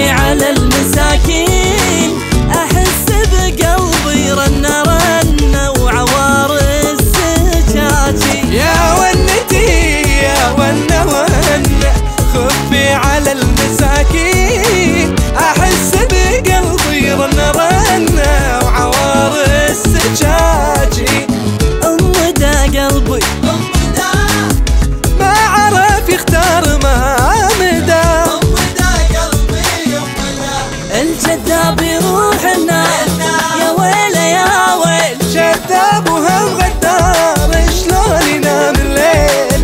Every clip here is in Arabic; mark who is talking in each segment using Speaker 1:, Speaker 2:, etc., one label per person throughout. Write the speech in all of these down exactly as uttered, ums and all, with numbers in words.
Speaker 1: خفي على المساكين، أحس بقلبي رنة رنة وعوار السجاجين.
Speaker 2: يا ونتي يا ونة ونة خفي على المساكين، أحس بقلبي رنة رنة وعوار السجاجين.
Speaker 1: أم دا قلبي
Speaker 2: ما عرف يختار ما مدى،
Speaker 1: الجذاب يروح النار يا ويل يا ويل،
Speaker 2: جذاب وهم غدار شلون ينام الليل.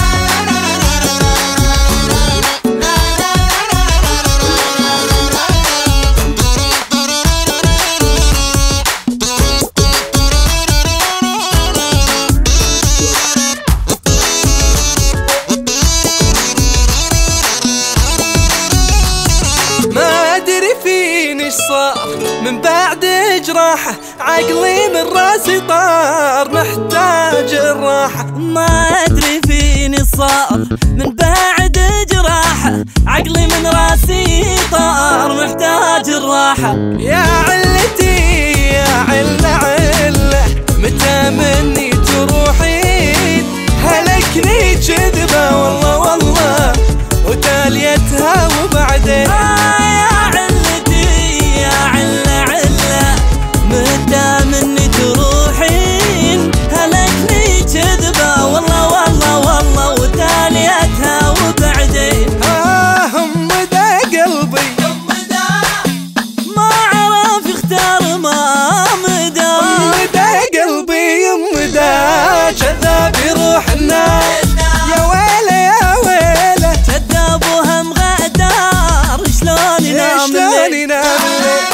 Speaker 2: ما أدري فيني ايش صار من بعد جراحه، عقلي من راسي طار محتاج الراحة.
Speaker 1: ما أدري فيني صار من بعد جراحه، عقلي من راسي طار محتاج الراحة.
Speaker 2: يا علتي يا علة علة متى مني تروحين، هلكني كذبة والله والله وتاليتها وبعدين.
Speaker 1: آه يا علتي يا علة علة متى مني تروحين، هلكني كذبة والله والله والله وتاليتها وبعدين.
Speaker 2: آه هم دا قلبي
Speaker 1: ما عرف يختار ما مدى،
Speaker 2: هم دا قلبي هم دا جذاب يروح النار يا ويله يا ويله،
Speaker 1: كذاب وهم غدار شلون ينام
Speaker 2: شلون
Speaker 1: الليل.
Speaker 2: ينام الليل.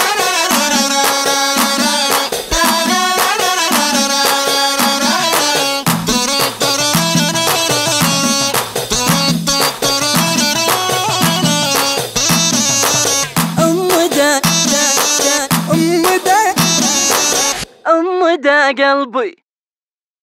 Speaker 1: أم دا
Speaker 2: أم دا
Speaker 1: أم دا قلبي